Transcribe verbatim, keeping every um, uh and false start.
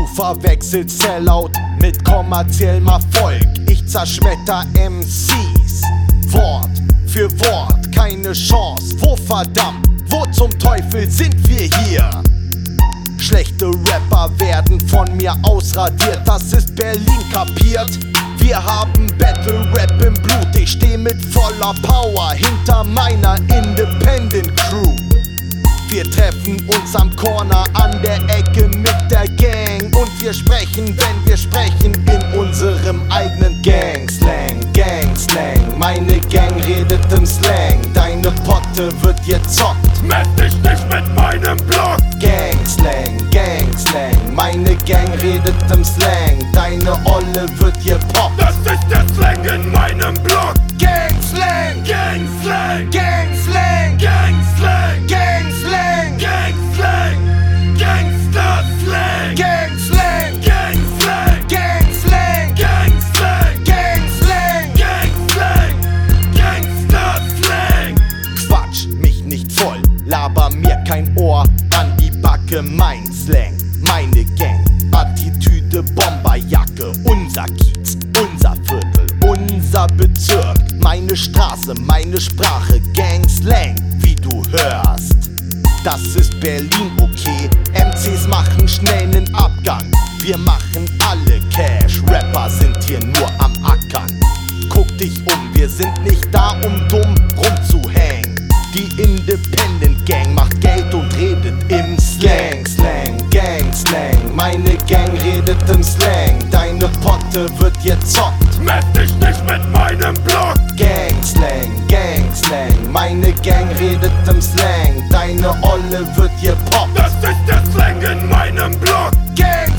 verwechselst Sellout mit kommerziellem Erfolg. Ich zerschmetter M Cs, Wort für Wort, keine Chance. Wo verdammt, wo zum Teufel sind wir hier? Schlechte Rapper werden von mir ausradiert, das ist Berlin, kapiert? Wir haben Battle Rap im Blut, ich steh mit voller Power hinter meiner Independent Crew. Wir treffen uns am Corner an der Ecke mit der Gang und wir sprechen, wenn wir sprechen, in unserem eigenen Gangslang, Gangslang. Meine Gang redet im Slang, deine Potte wird gezockt. Mess dich nicht mit meinem Block. Gangslang, Gangslang, meine Gang redet im Slang, deine Olle wird gepoppt. Das ist der Slang in meinem Block. Gangslang, Gangslang, Gangslang, Gangslang, Gangslang, Gangslang, Gangster-Slang, Gangslang, Gangslang, Gangslang, Gangslang, Gangslang. Gangslang, Gangster-Slang. Quatsch mich nicht voll, laber mir kein Ohr an die Backe, mein Slang, meine Gang, Attitüde, Bomberjacke, unser Kiez, unser Viertel, unser Bezirk, meine Straße, meine Sprache, Gangslang, wie du hörst. Das ist Berlin, okay, M Cs machen schnell nen Abgang, wir machen alle Cash, Rapper sind hier nur am Ackern. Guck dich um, wir sind nicht da, um dumm rumzuhängen. Die Independent Gang macht Geld und redet im Slang, Slang, Gangslang. Meine Gang redet im Slang, deine Potte wird gezockt. Mess dich nicht mit meinem Block. Gangslang, Gangslang, meine Gang redet im Slang, deine Olle wird gepoppt. Das ist der Slang in meinem Block. Gang